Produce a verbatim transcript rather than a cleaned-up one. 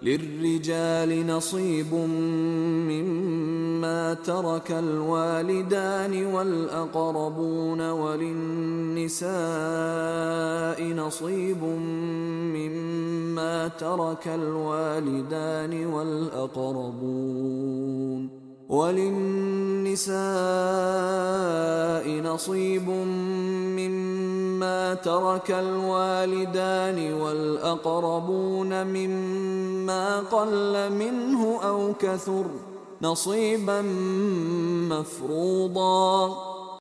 للرجال نصيب مما ترك الوالدان والأقربون وللنساء نصيب مما ترك الوالدان والأقربون وللنساء نصيب مما ترك الوالدان والأقربون مما قل منه أو كثر نصيبا مفروضا.